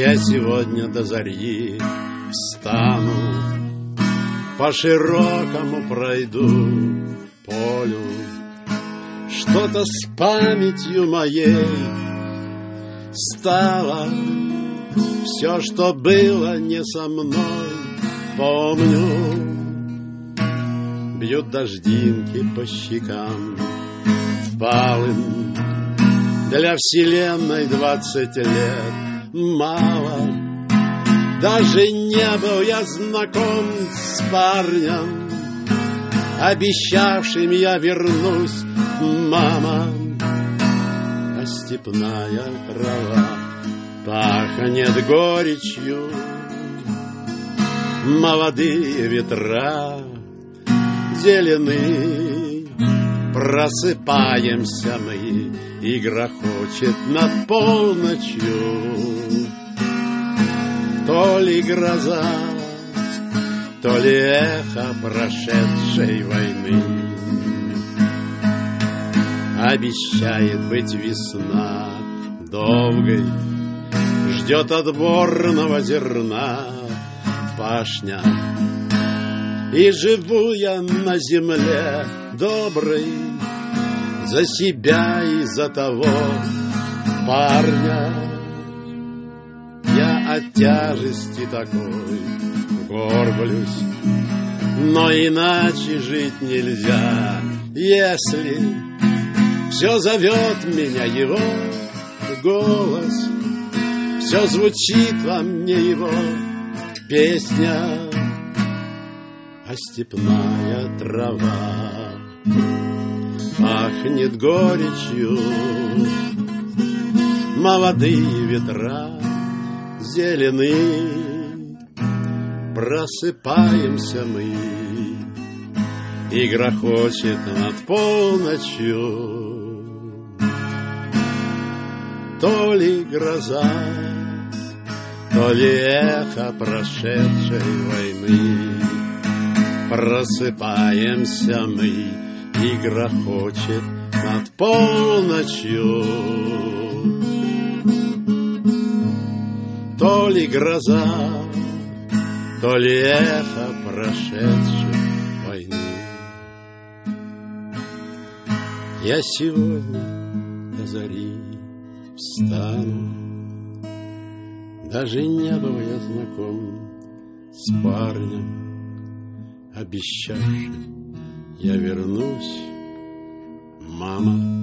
Я сегодня до зари встану, по широкому пройду полю. Что-то с памятью моей стало, все, что было не со мной, помню. Бьют дождинки по щекам впалым. Для вселенной 20 лет мало. Даже не был я знаком с парнем, обещавшим я вернусь, мама. А степная трава пахнет горечью, молодые ветра зелены. Просыпаемся мы, и грохочет над полночью. То ли гроза, то ли эхо прошедшей войны. Обещает быть весна долгой, ждет отборного зерна пашня. И живу я на земле доброй за себя и за того парня. Я от тяжести такой горблюсь, но иначе жить нельзя, если все зовет меня его голос, все звучит во мне его песня. А степная трава пахнет горечью, молодые ветра зелены. Просыпаемся мы, и грохочет над полночью. То ли гроза, то ли эхо прошедшей войны. Просыпаемся мы, и грохочет над полночью. То ли гроза, то ли эхо прошедшей войны. Я сегодня до зари встану, даже не был я знаком с парнем, обещавшим я вернусь, мама.